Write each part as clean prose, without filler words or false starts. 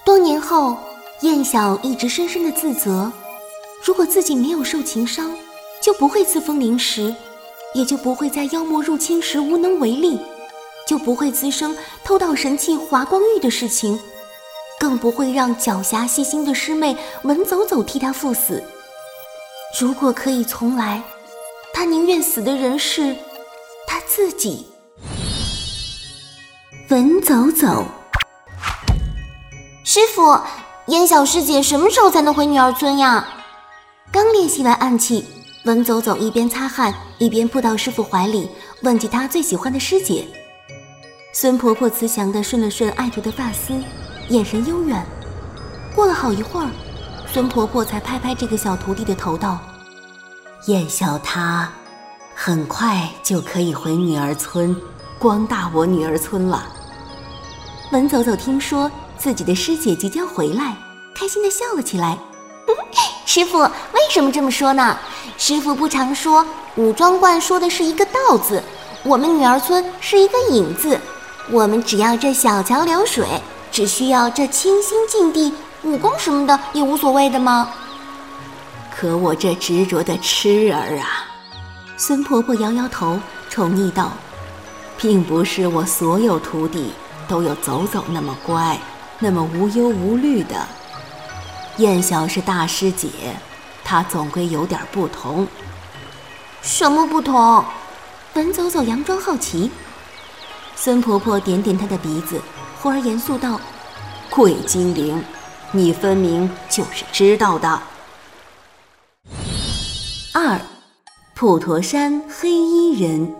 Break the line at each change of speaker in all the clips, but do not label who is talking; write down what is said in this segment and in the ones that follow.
多年后，燕晓一直深深地自责，如果自己没有受情伤，就不会自封灵石，也就不会在妖魔入侵时无能为力，就不会滋生偷盗神器华光玉的事情，更不会让狡黠细心的师妹文走走替他赴死。如果可以重来，他宁愿死的人是他自己。文走走，师傅，燕晓师姐什么时候才能回女儿村呀？刚练习完暗器，文走走一边擦汗一边扑到师傅怀里，问起他最喜欢的师姐。孙婆婆慈祥地顺了顺爱徒的发丝，眼神悠远。过了好一会儿，孙婆婆才拍拍这个小徒弟的头道：
燕晓她很快就可以回女儿村，光大我女儿村了。
文走走听说自己的师姐即将回来，开心地笑了起来。师傅，为什么这么说呢？师傅不常说武装观说的是一个道字，我们女儿村是一个影字，我们只要这小桥流水，只需要这清新净地，武功什么的也无所谓的吗？
可我这执着的痴儿啊！
孙婆婆摇摇头，宠溺道：
并不是我所有徒弟都有走走那么乖，那么无忧无虑的。燕晓是大师姐，她总归有点不同。
什么不同？文走走佯装好奇。孙婆婆点点她的鼻子，忽而严肃道：
鬼精灵，你分明就是知道的。
2. 普陀山黑衣人。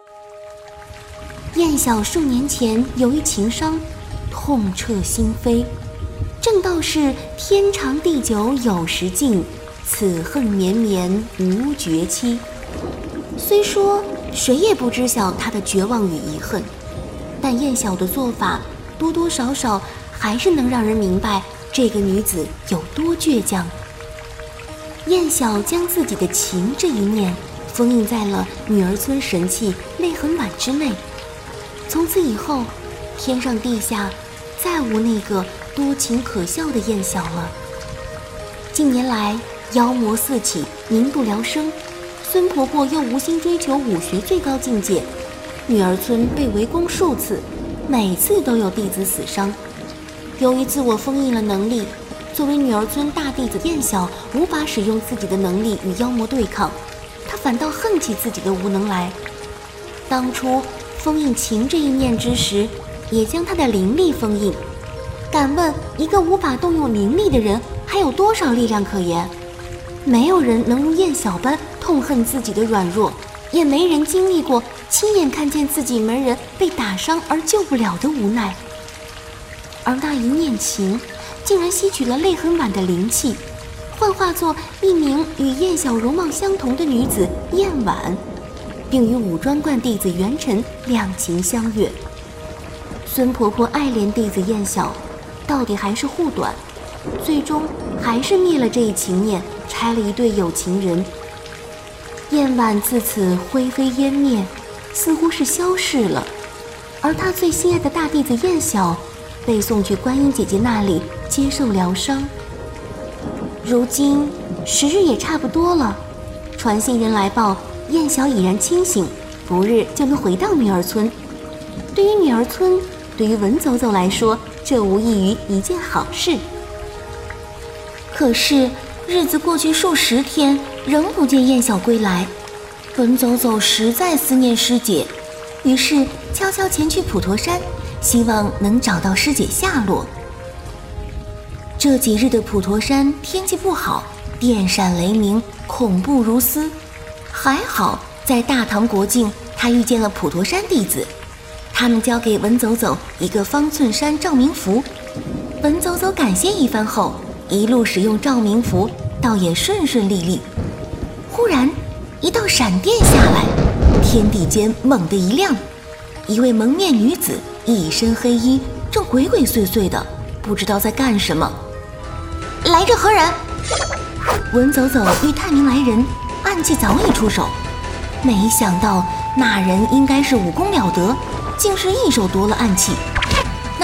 燕晓数年前由于情伤痛彻心扉，正道是天长地久有时尽，此恨绵绵无绝期。虽说谁也不知晓他的绝望与遗恨，但燕晓的做法多多少少还是能让人明白这个女子有多倔强。燕晓将自己的情这一念封印在了女儿村神器泪痕碗之内，从此以后，天上地下再无那个多情可笑的燕晓了。近年来妖魔四起，民不聊生，孙婆婆又无心追求武学最高境界，女儿村被围攻数次，每次都有弟子死伤。由于自我封印了能力，作为女儿村大弟子燕晓无法使用自己的能力与妖魔对抗，她反倒恨起自己的无能来。当初封印情这一念之时，也将她的灵力封印。敢问一个无法动用灵力的人还有多少力量可言？没有人能如燕晓般痛恨自己的软弱，也没人经历过亲眼看见自己门人被打伤而救不了的无奈。而那一念情竟然吸取了泪痕碗的灵气，幻化作一名与燕晓容貌相同的女子燕婉，并与武装观弟子元辰两情相悦。孙婆婆爱怜弟子燕晓，到底还是护短，最终还是灭了这一情念，拆了一对有情人。燕婉自此灰飞烟灭，似乎是消逝了，而她最心爱的大弟子燕晓被送去观音姐姐那里接受疗伤。如今时日也差不多了，传信人来报燕晓已然清醒，不日就能回到女儿村。对于女儿村，对于文走走来说，这无异于一件好事。可是日子过去数十天，仍不见燕晓归来，文走走实在思念师姐，于是悄悄前去普陀山，希望能找到师姐下落。这几日的普陀山天气不好，电闪雷鸣，恐怖如斯。还好在大唐国境，他遇见了普陀山弟子，他们交给文走走一个方寸山照明符。文走走感谢一番后，一路使用照明符，倒也顺顺利利。忽然一道闪电下来，天地间猛地一亮，一位蒙面女子一身黑衣，正鬼鬼祟祟的，不知道在干什么。来者何人？文走走欲探明来人，暗器早已出手，没想到那人应该是武功了得，竟是一手夺了暗器。那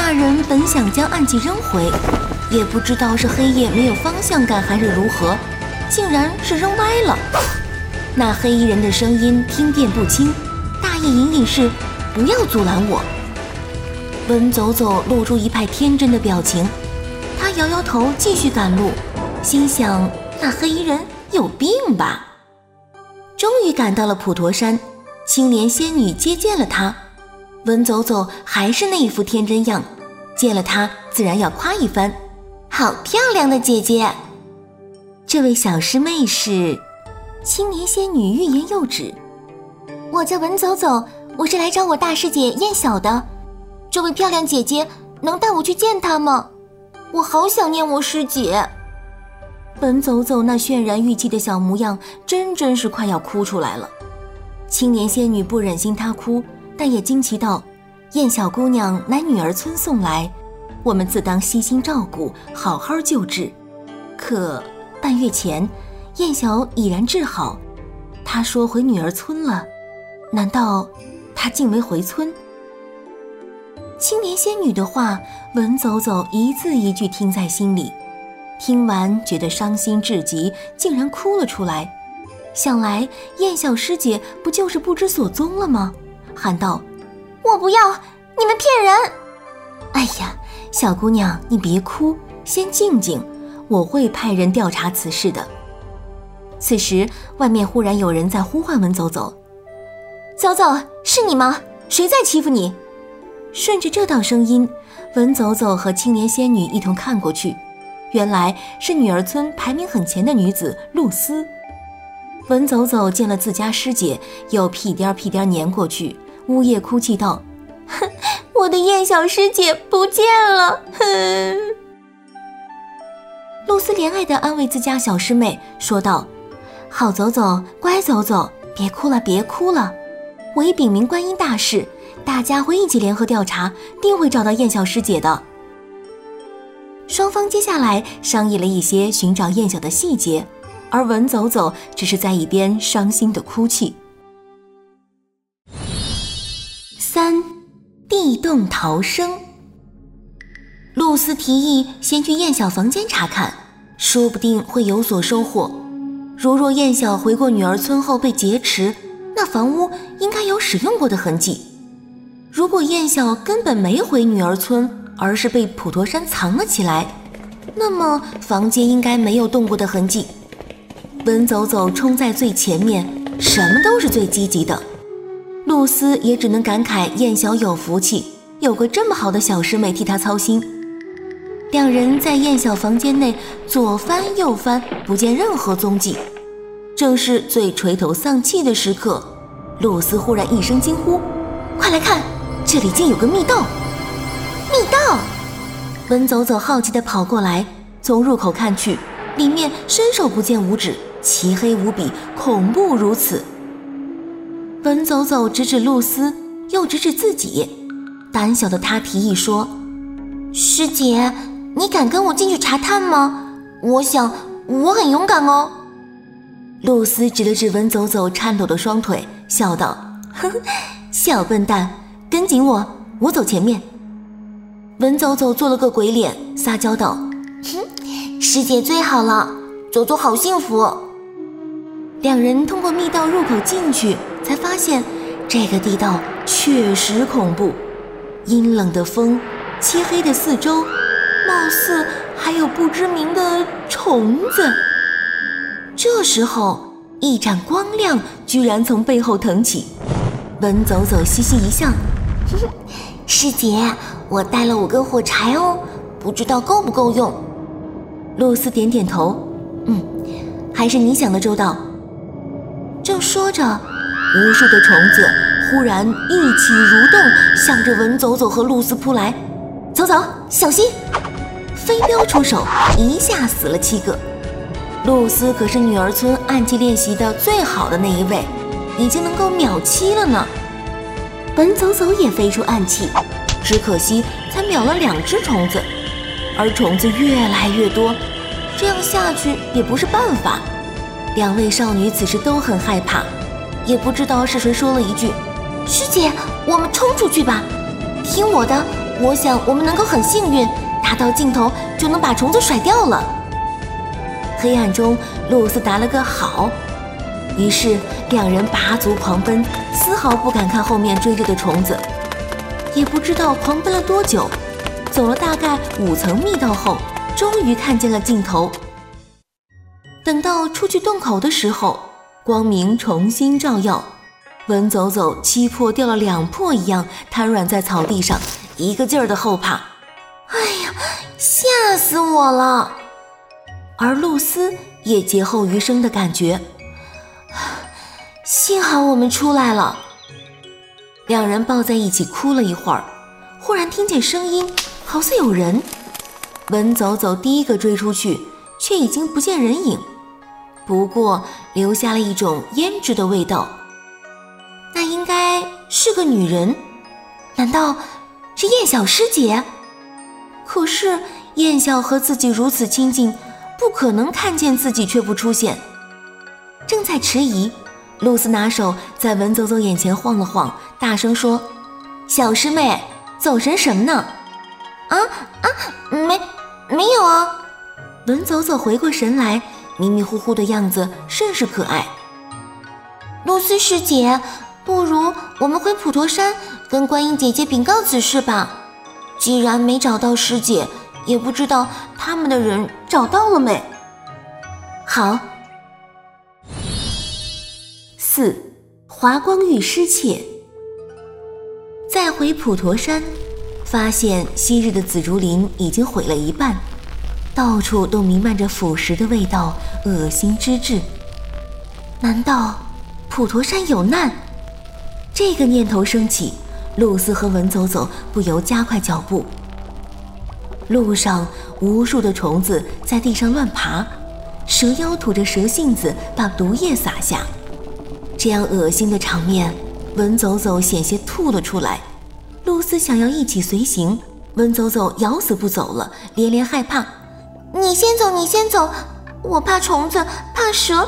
那人本想将暗器扔回，也不知道是黑夜没有方向感还是如何，竟然是扔歪了。那黑衣人的声音听辨不清，大意隐隐是不要阻拦我。文走走露出一派天真的表情，他摇摇头继续赶路，心想那黑衣人有病吧。终于赶到了普陀山，青莲仙女接见了他。文走走还是那一副天真样，见了他自然要夸一番，好漂亮的姐姐。这位小师妹是青莲仙女欲言又止。我叫文走走，我是来找我大师姐燕晓的。这位漂亮姐姐能带我去见她吗？我好想念我师姐。文走走那渲然欲泣的小模样，真是快要哭出来了。青莲仙女不忍心她哭，但也惊奇道：燕小姑娘乃女儿村送来，我们自当悉心照顾，好好救治。可半月前燕小已然治好，她说回女儿村了，难道她竟没回村？青莲仙女的话，文走走一字一句听在心里，听完觉得伤心至极，竟然哭了出来。想来燕小师姐不就是不知所踪了吗？喊道：我不要，你们骗人！哎呀，小姑娘你别哭，先静静，我会派人调查此事的。此时外面忽然有人在呼唤文走走：走走，是你吗？谁在欺负你？顺着这道声音，文走走和青莲仙女一同看过去，原来是女儿村排名很前的女子露丝。文走走见了自家师姐，又屁颠屁颠撵过去，呜咽哭泣道：哼，我的燕小师姐不见了，哼。露丝怜爱地安慰自家小师妹，说道：好走走，乖走走，别哭了别哭了，我已禀明观音大士，大家会一起联合调查，定会找到燕小师姐的。双方接下来商议了一些寻找燕小的细节，而文走走只是在一边伤心的哭泣。3. 地洞逃生。露丝提议先去燕小房间查看，说不定会有所收获。若燕小回过女儿村后被劫持，那房屋应该有使用过的痕迹。如果燕小根本没回女儿村，而是被普陀山藏了起来，那么房间应该没有动过的痕迹。文走走冲在最前面，什么都是最积极的。露丝也只能感慨燕小有福气，有个这么好的小师妹替她操心。两人在燕小房间内左翻右翻，不见任何踪迹。正是最垂头丧气的时刻，露丝忽然一声惊呼：快来看，这里竟有个密道！密道！文走走好奇地跑过来，从入口看去，里面伸手不见五指，漆黑无比，恐怖如此。文走走指指露丝，又指指自己，胆小的他提议说：师姐，你敢跟我进去查探吗？我想我很勇敢哦。露丝指了指文走走颤抖的双腿，笑道：呵呵，小笨蛋，跟紧我，我走前面。文走走做了个鬼脸，撒娇道：哼，师姐最好了，走走好幸福。两人通过密道入口进去，才发现这个地道确实恐怖，阴冷的风，漆黑的四周，貌似还有不知名的虫子。这时候一盏光亮居然从背后腾起，文走走嘻嘻一笑：哼哼，师姐，我带了5根火柴哦，不知道够不够用。露丝点点头：还是你想的周到。正说着，无数的虫子忽然一起蠕动，向着文走走和露丝扑来。走走，小心！飞镖出手，一下死了7个。露丝可是女儿村暗器练习的最好的那一位，已经能够秒7了呢。文走走也飞出暗器，只可惜才秒了2只虫子，而虫子越来越多，这样下去也不是办法。2位少女此时都很害怕，也不知道是谁说了一句：师姐，我们冲出去吧，听我的， 我想我们能够很幸运，达到尽头就能把虫子甩掉了。黑暗中，露丝答了个好，于是两人拔足狂奔，丝毫不敢看后面追着的虫子。也不知道狂奔了多久，走了大概5层密道后，终于看见了尽头。等到出去洞口的时候，光明重新照耀，文走走七魄掉了2魄一样瘫软在草地上，一个劲儿的后怕。哎呀，吓死我了！而露丝也劫后余生的感觉，幸好我们出来了。两人抱在一起哭了一会儿，忽然听见声音，好似有人。文走走第一个追出去，却已经不见人影，不过留下了一种胭脂的味道。那应该是个女人，难道是燕小师姐？可是燕小和自己如此亲近，不可能看见自己却不出现。正在迟疑，露丝拿手在文走走眼前晃了晃，大声说：小师妹，走神什么呢？没有啊。文走走回过神来，迷迷糊糊的样子甚是可爱。露丝师姐，不如我们回普陀山跟观音姐姐禀告此事吧。既然没找到师姐，也不知道他们的人找到了没。好。4. 华光玉失窃。再回普陀山，发现昔日的紫竹林已经毁了一半，到处都弥漫着腐蚀的味道，恶心之至。难道普陀山有难？这个念头升起，露丝和文走走不由加快脚步。路上无数的虫子在地上乱爬，蛇妖吐着蛇信子把毒液洒下。这样恶心的场面，文走走险些吐了出来。露丝想要一起随行，文走走咬死不走了，连连害怕。你先走，你先走，我怕虫子，怕蛇。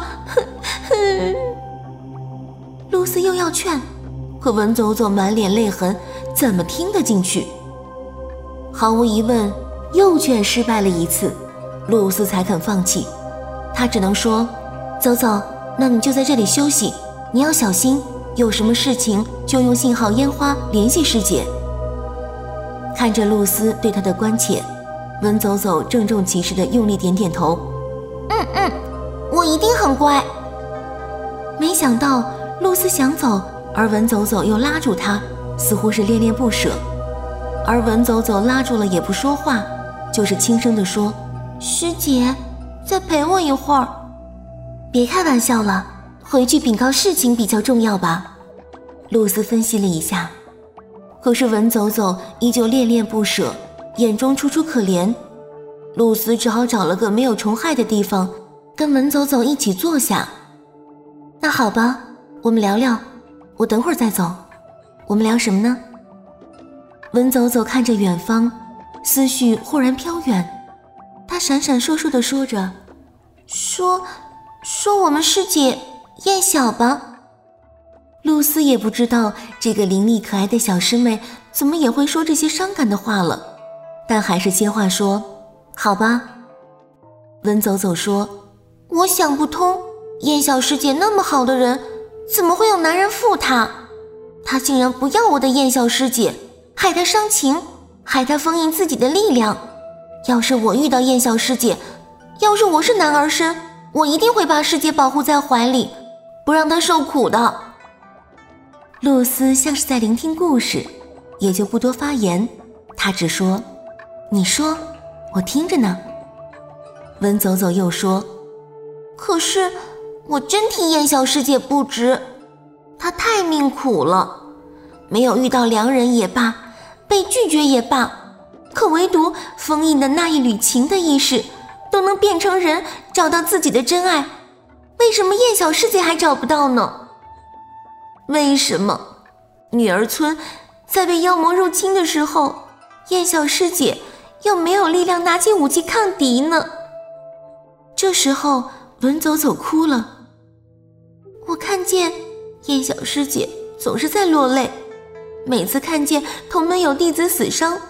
露丝又要劝，可文走走满脸泪痕，怎么听得进去？毫无疑问，又劝失败了一次，露丝才肯放弃。她只能说：走走，那你就在这里休息，你要小心，有什么事情就用信号烟花联系师姐。看着露丝对她的关切，文走走郑重其事地用力点点头。我一定很乖。没想到露丝想走，而文走走又拉住她，似乎是恋恋不舍。而文走走拉住了也不说话，就是轻声地说：师姐，再陪我一会儿。别开玩笑了，回去禀告事情比较重要吧。露丝分析了一下，可是文走走依旧恋恋不舍，眼中楚楚可怜。露丝只好找了个没有虫害的地方，跟文走走一起坐下。那好吧，我们聊聊，我等会儿再走。我们聊什么呢？文走走看着远方，思绪忽然飘远，他闪闪烁烁地说着：说我们师姐燕小吧。露丝也不知道这个伶俐可爱的小师妹怎么也会说这些伤感的话了，但还是接话说：好吧。文走走说：我想不通，燕小师姐那么好的人，怎么会有男人负她？她竟然不要我的燕小师姐，害她伤情，害她封印自己的力量。要是我遇到燕小师姐，要是我是男儿身，我一定会把师姐保护在怀里，不让她受苦的。露丝像是在聆听故事，也就不多发言，她只说：你说，我听着呢。文走走又说：可是我真替燕小师姐不值，她太命苦了，没有遇到良人也罢，被拒绝也罢，可唯独封印的那一缕情的意识都能变成人，找到自己的真爱，为什么燕小师姐还找不到呢？为什么女儿村在被妖魔入侵的时候，燕小师姐又没有力量拿起武器抗敌呢？这时候文走走哭了，我看见燕小师姐总是在落泪，每次看见同门有弟子死伤，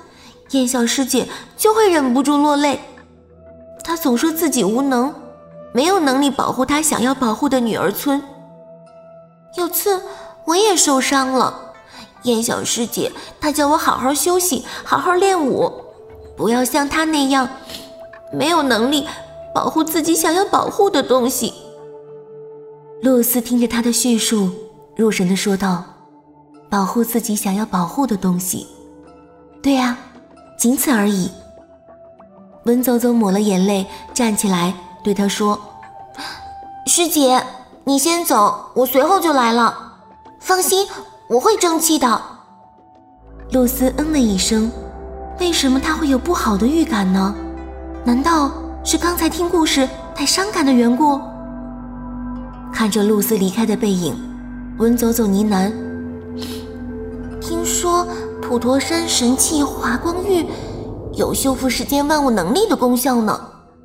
燕小师姐就会忍不住落泪。她总说自己无能，没有能力保护她想要保护的女儿村。有次我也受伤了，燕小师姐她叫我好好休息，好好练武，不要像她那样没有能力保护自己想要保护的东西。
露丝听着她的叙述，入神地说道：保护自己想要保护的东西，对啊，仅此而已。文走走抹了眼泪，站起来对她说：
师姐，你先走，我随后就来了，放心，我会争气的。
露丝嗯了一声，为什么她会有不好的预感呢？难道是刚才听故事太伤感的缘故？看着露丝离开的背影，文走走呢喃：
听说普陀山神器华光玉有修复世间万物能力的功效呢。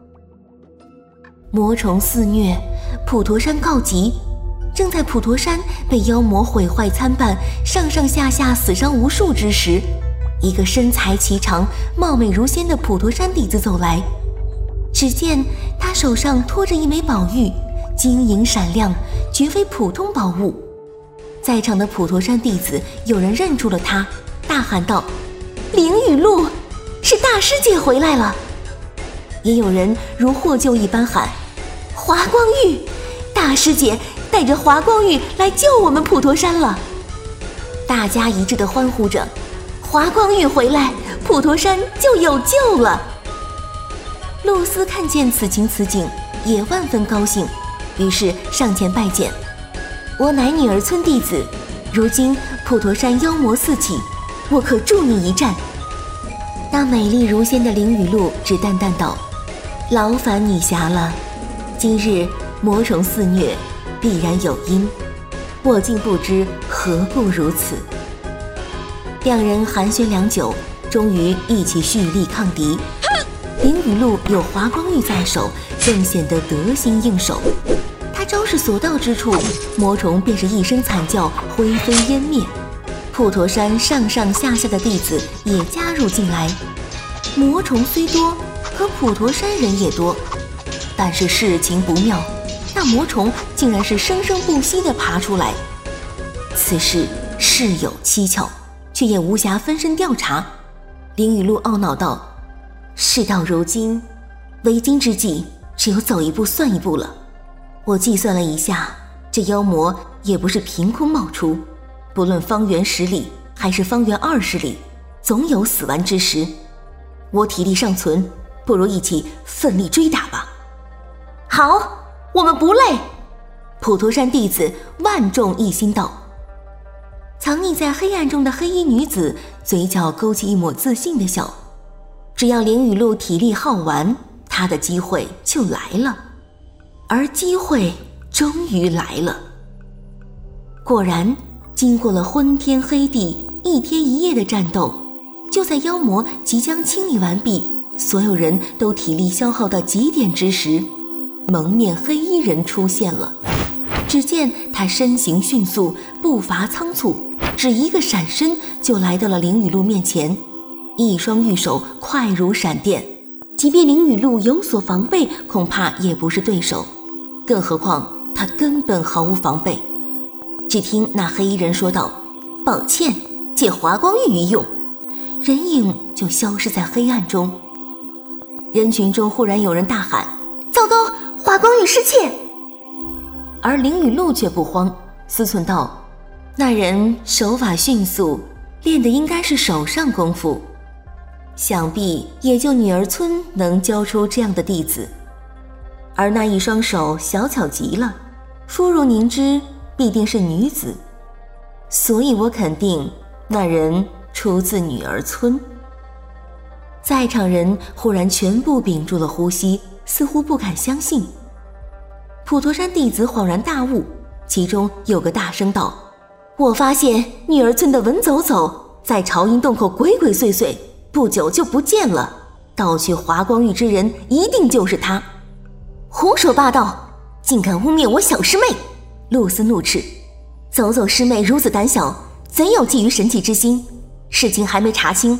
魔虫肆虐，普陀山告急。正在普陀山被妖魔毁坏参半，上上下下死伤无数之时，一个身材颀长、貌美如仙的普陀山弟子走来。只见他手上托着一枚宝玉，晶莹闪亮，绝非普通宝物。在场的普陀山弟子有人认出了他，大喊道：灵雨露，是大师姐回来了。也有人如获救一般喊：华光玉，大师姐带着华光玉来救我们普陀山了。大家一致地欢呼着：华光玉回来，普陀山就有救了。露丝看见此情此景，也万分高兴，于是上前拜见：我乃女儿村弟子，如今普陀山妖魔四起，我可助你一战。那美丽如仙的灵雨露只淡淡道：劳烦女侠了，今日魔虫肆虐，必然有因，我竟不知何故如此。两人寒暄良久，终于一起蓄力抗敌。灵雨露有华光玉在手，更显得得心应手。他招式所到之处，魔虫便是一声惨叫，灰飞烟灭。普陀山上上下下的弟子也加入进来。魔虫虽多，可普陀山人也多，但是事情不妙，那魔虫竟然是生生不息地爬出来。此事事有蹊跷，却也无暇分身调查。灵雨露懊恼道：事到如今，为今之计只有走一步算一步了。我计算了一下，这妖魔也不是凭空冒出，不论方圆10里还是方圆20里，总有死完之时。我体力尚存，不如一起奋力追打吧。好，我们不累。普陀山弟子万众一心道。藏匿在黑暗中的黑衣女子嘴角勾起一抹自信的笑，只要灵雨露体力耗完，她的机会就来了。而机会终于来了。果然，经过了昏天黑地1天1夜的战斗，就在妖魔即将清理完毕，所有人都体力消耗到极点之时，蒙面黑衣人出现了。只见他身形迅速，步伐仓促，只一个闪身就来到了灵雨露面前，一双玉手快如闪电，即便灵雨露有所防备，恐怕也不是对手，更何况他根本毫无防备。只听那黑衣人说道：抱歉，借华光玉一用，人影就消失在黑暗中。人群中忽然有人大喊：糟糕，华光玉失窃！而灵雨露却不慌，思忖道：那人手法迅速，练的应该是手上功夫，想必也就女儿村能教出这样的弟子。而那一双手小巧极了，肤如凝脂，必定是女子，所以我肯定那人出自女儿村。在场人忽然全部屏住了呼吸，似乎不敢相信。普陀山弟子恍然大悟，其中有个大声道：我发现女儿村的文走走在朝阴洞口鬼鬼祟祟，不久就不见了，盗取华光玉之人一定就是他。胡说八道，竟敢污蔑我小师妹！露丝怒斥：走走师妹如此胆小，怎有觊觎神器之心？事情还没查清，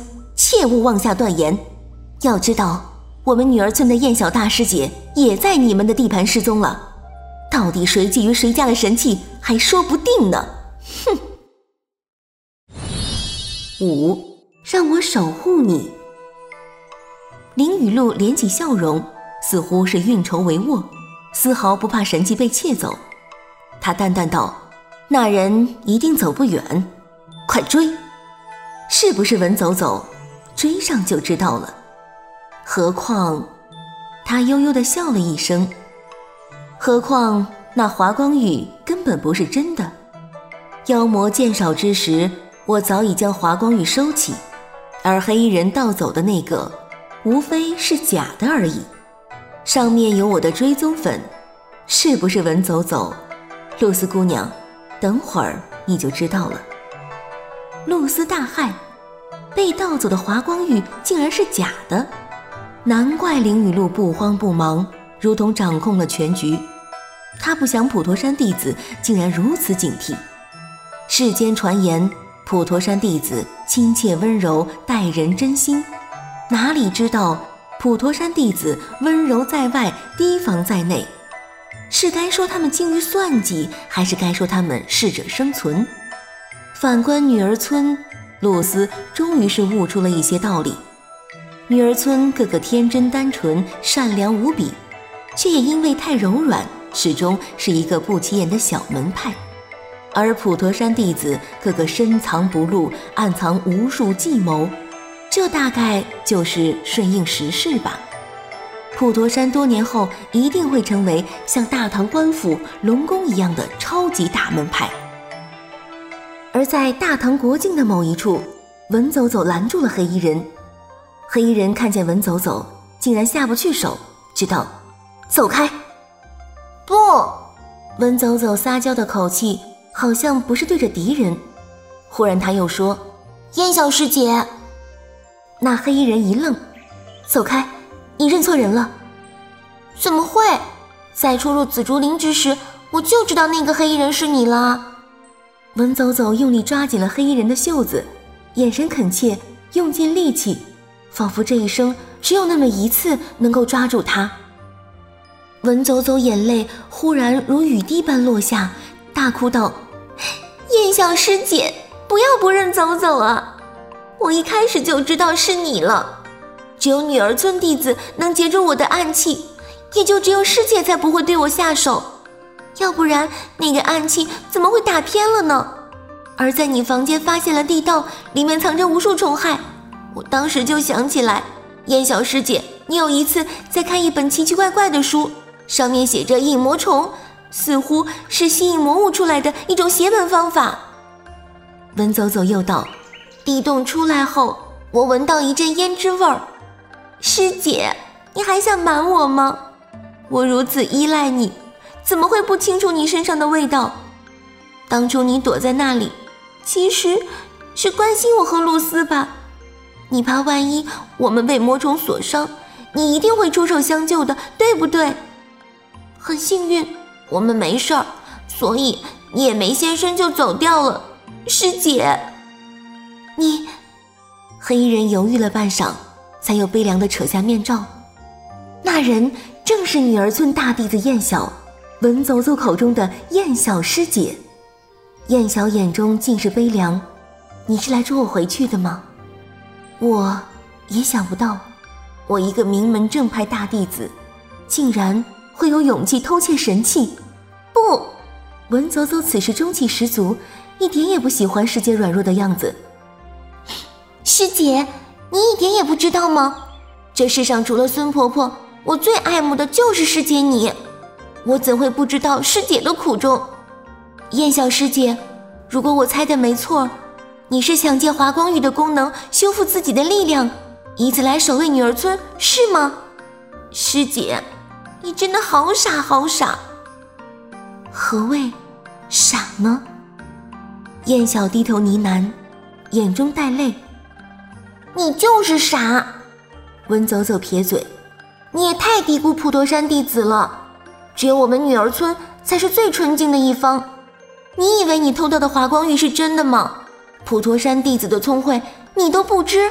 切勿妄下断言。要知道，我们女儿村的燕小大师姐也在你们的地盘失踪了，到底谁觊觎谁家的神器还说不定呢。哼。5. 让我守护你。林雨露敛起笑容，似乎是运筹帷幄，丝毫不怕神器被窃走。她淡淡道：那人一定走不远，快追。是不是文走走，追上就知道了。何况，他悠悠地笑了一声，何况那华光玉根本不是真的。妖魔渐少之时，我早已将华光玉收起，而黑衣人盗走的那个无非是假的而已，上面有我的追踪粉。是不是文走走？露丝姑娘，等会儿你就知道了。露丝大骇，被盗走的华光玉竟然是假的，难怪林雨露不慌不忙，如同掌控了全局。他不想普陀山弟子竟然如此警惕。世间传言普陀山弟子亲切温柔，待人真心，哪里知道普陀山弟子温柔在外，提防在内。是该说他们精于算计，还是该说他们适者生存？反观女儿村，露丝终于是悟出了一些道理。女儿村个个天真单纯，善良无比，却也因为太柔软，始终是一个不起眼的小门派。而普陀山弟子个个深藏不露，暗藏无数计谋，这大概就是顺应时势吧。普陀山多年后一定会成为像大唐官府、龙宫一样的超级大门派。而在大唐国境的某一处，文走走拦住了黑衣人。黑衣人看见文走走，竟然下不去手，知道走开。不，文走走撒娇的口气好像不是对着敌人。忽然他又说：燕小师姐。那黑衣人一愣：走开，你认错人了。怎么会？在初入紫竹林之时，我就知道那个黑衣人是你了。文走走用力抓紧了黑衣人的袖子，眼神恳切，用尽力气，仿佛这一生只有那么一次能够抓住他。文走走眼泪忽然如雨滴般落下，大哭道：燕小师姐，不要不认走走啊！我一开始就知道是你了。只有女儿村弟子能截住我的暗器，也就只有师姐才不会对我下手，要不然那个暗器怎么会打偏了呢？而在你房间发现了地道，里面藏着无数虫害，我当时就想起来，燕小师姐，你有一次在看一本奇奇怪怪的书，上面写着引魔虫，似乎是吸引魔物出来的一种邪门方法。文走走又道：地洞出来后，我闻到一阵胭脂味儿。师姐，你还想瞒我吗？我如此依赖你，怎么会不清楚你身上的味道？当初你躲在那里，其实是关心我和露丝吧？你怕万一我们被魔虫所伤，你一定会出手相救的，对不对？很幸运，我们没事儿，所以你也没现身就走掉了。师姐，你……黑衣人犹豫了半晌，才又悲凉地扯下面罩。那人正是女儿村大弟子燕晓，文走走口中的燕晓师姐。燕晓眼中尽是悲凉：你是来捉我回去的吗？我也想不到，我一个名门正派大弟子，竟然会有勇气偷窃神器。不，文走走此时中气十足，一点也不喜欢师姐软弱的样子。师姐，你一点也不知道吗？这世上除了孙婆婆，我最爱慕的就是师姐你，我怎会不知道师姐的苦衷？燕晓师姐，如果我猜的没错，你是想借华光玉的功能修复自己的力量，以此来守卫女儿村，是吗？师姐，你真的好傻好傻。何谓傻呢？燕晓低头呢喃，眼中带泪。你就是傻。文走走撇嘴，你也太低估普陀山弟子了，只有我们女儿村才是最纯净的一方。你以为你偷到的华光玉是真的吗？普陀山弟子的聪慧你都不知，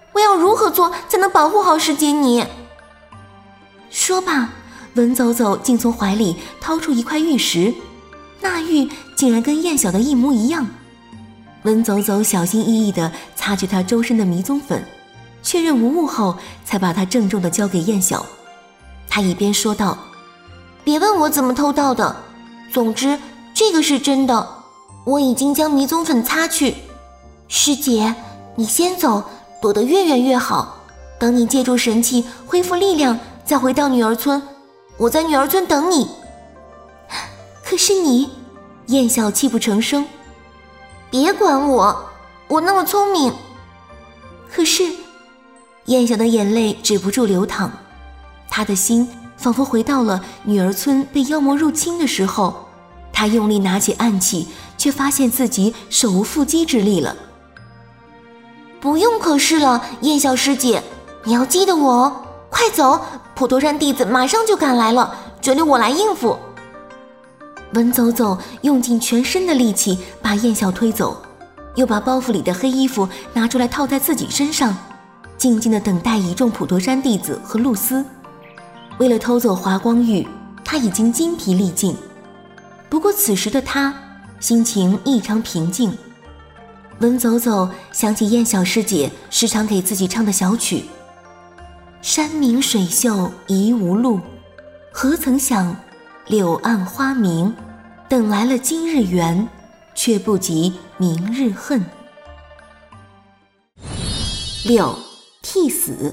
我要如何做才能保护好师姐你？说罢，文走走竟从怀里掏出一块玉石，那玉竟然跟燕晓的一模一样。文走走小心翼翼地擦去他周身的迷踪粉，确认无误后，才把它郑重地交给燕晓。他一边说道：别问我怎么偷到的，总之这个是真的，我已经将迷踪粉擦去。师姐，你先走，躲得越远越好，等你借助神器恢复力量再回到女儿村，我在女儿村等你。可是你，燕晓泣不成声。别管我，我那么聪明。可是燕晓的眼泪止不住流淌，她的心仿佛回到了女儿村被妖魔入侵的时候，她用力拿起暗器，却发现自己手无缚鸡之力了。不用可是了，燕晓师姐，你要记得我哦，快走，普陀山弟子马上就赶来了，这里我来应付。文走走用尽全身的力气把燕晓推走，又把包袱里的黑衣服拿出来套在自己身上，静静地等待一众普陀山弟子和露丝。为了偷走华光玉，他已经筋疲力尽，不过此时的他心情异常平静。文走走想起燕晓师姐时常给自己唱的小曲：山明水秀疑无路，何曾想柳暗花明，等来了今日圆，却不及明日恨。6. 替死。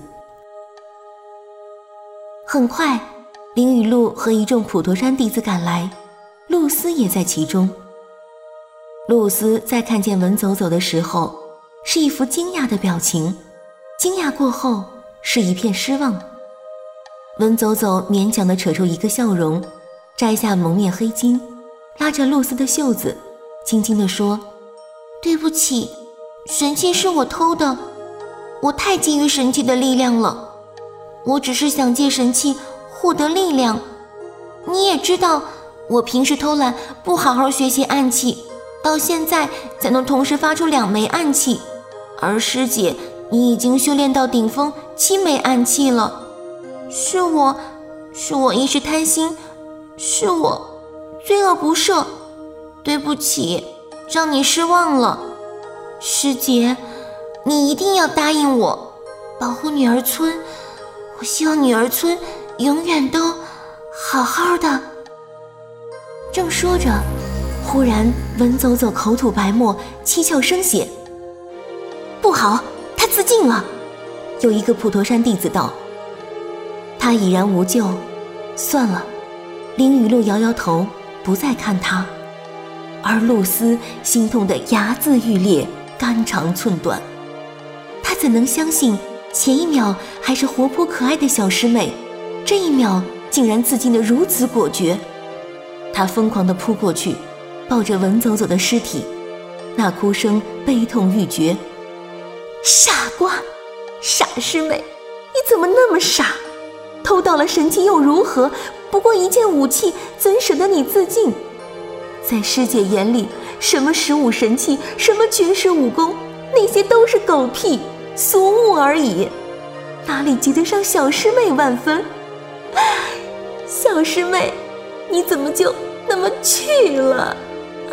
很快，林雨露和一众普陀山弟子赶来，露丝也在其中。露丝在看见文走走的时候，是一副惊讶的表情，惊讶过后是一片失望。文走走勉强地扯出一个笑容，摘下蒙面黑巾，拉着露丝的袖子，轻轻地说：对不起，神器是我偷的，我太觊觎神器的力量了，我只是想借神器获得力量。你也知道，我平时偷懒，不好好学习暗器，到现在才能同时发出2枚暗器，而师姐你已经修炼到顶峰7枚暗器了。是我一时贪心，是我罪恶不赦，对不起，让你失望了。师姐，你一定要答应我，保护女儿村，我希望女儿村永远都好好的。正说着，忽然文走走口吐白沫，七窍生血。不好，他自尽了！有一个普陀山弟子道。他已然无救，算了。林雨露摇摇头，不再看他。而露丝心痛得牙眦欲裂，肝肠寸断。他怎能相信前一秒还是活泼可爱的小师妹，这一秒竟然自尽得如此果决。他疯狂地扑过去，抱着文走走的尸体，那哭声悲痛欲绝。傻瓜，傻师妹，你怎么那么傻？偷到了神器又如何？不过一件武器，怎舍得你自尽？在师姐眼里，什么15神器，什么绝世武功，那些都是狗屁俗物而已，哪里及得上小师妹万分？小师妹，你怎么就那么去了啊？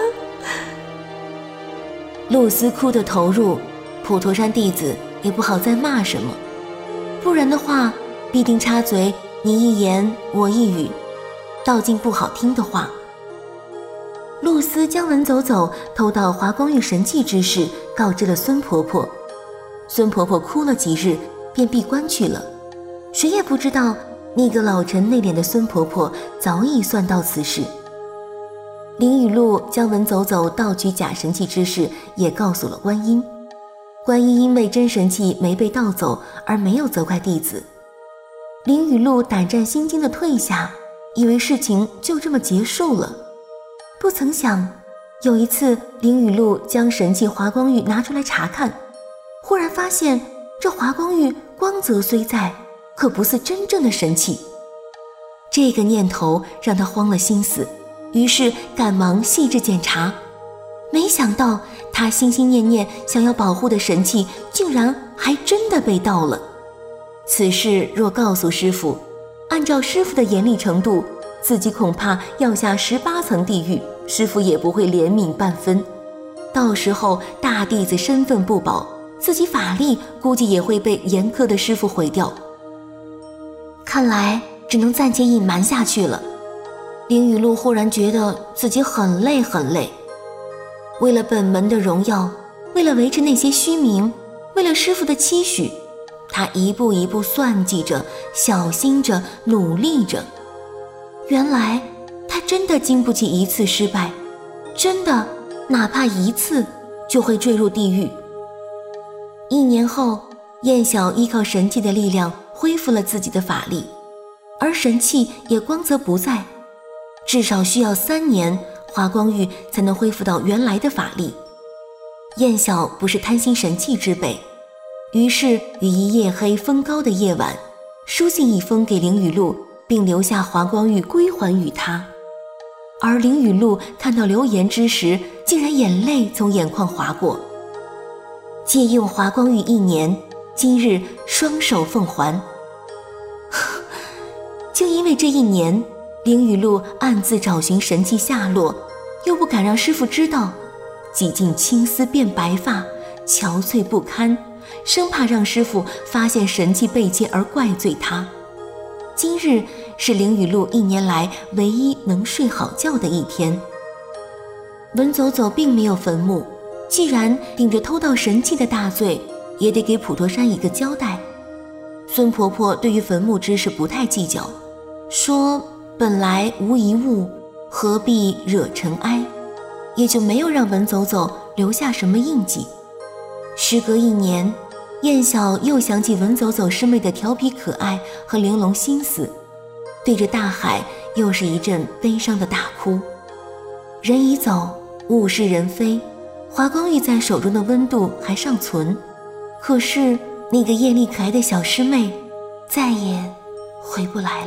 露丝哭得投入，普陀山弟子也不好再骂什么，不然的话必定插嘴你一言我一语，道尽不好听的话。露丝将文走走偷到华光玉神器之事告知了孙婆婆，孙婆婆哭了几日便闭关去了。谁也不知道那个老成内敛的孙婆婆早已算到此事。林雨露将文走走盗取假神器之事也告诉了观音，观音因为真神器没被盗走而没有责怪弟子。林雨露胆战心惊地退下，以为事情就这么结束了。不曾想，有一次林雨露将神器华光玉拿出来查看，忽然发现这华光玉光泽虽在，可不似真正的神器。这个念头让他慌了心思，于是赶忙细致检查，没想到他心心念念想要保护的神器竟然还真的被盗了。此事若告诉师傅，按照师傅的严厉程度，自己恐怕要下18层地狱，师傅也不会怜悯半分。到时候大弟子身份不保，自己法力估计也会被严苛的师傅毁掉。看来只能暂且隐瞒下去了。林雨露忽然觉得自己很累很累，为了本门的荣耀，为了维持那些虚名，为了师傅的期许，他一步一步算计着，小心着，努力着。原来他真的经不起一次失败，真的哪怕一次就会坠入地狱。1年后，燕晓依靠神器的力量恢复了自己的法力，而神器也光泽不在，至少需要3年，华光玉才能恢复到原来的法力。燕晓不是贪心神器之辈，于是于一夜黑风高的夜晚，书信一封给林雨露，并留下华光玉归还与他。而林雨露看到留言之时，竟然眼泪从眼眶滑过。借用华光玉1年，今日双手奉还。就因为这1年，林雨露暗自找寻神器下落，又不敢让师父知道，几近青丝变白发，憔悴不堪，生怕让师父发现神器被窃而怪罪他。今日是林雨露1年来唯一能睡好觉的一天。文走走并没有坟墓，既然顶着偷盗神器的大罪，也得给普陀山一个交代。孙婆婆对于坟墓之事不太计较，说本来无一物，何必惹尘埃，也就没有让文走走留下什么印记。时隔1年，燕晓又想起文走走师妹的调皮可爱和玲珑心思，对着大海又是一阵悲伤的大哭。人已走，物是人非，华光玉在手中的温度还尚存，可是那个艳丽可爱的小师妹再也回不来了。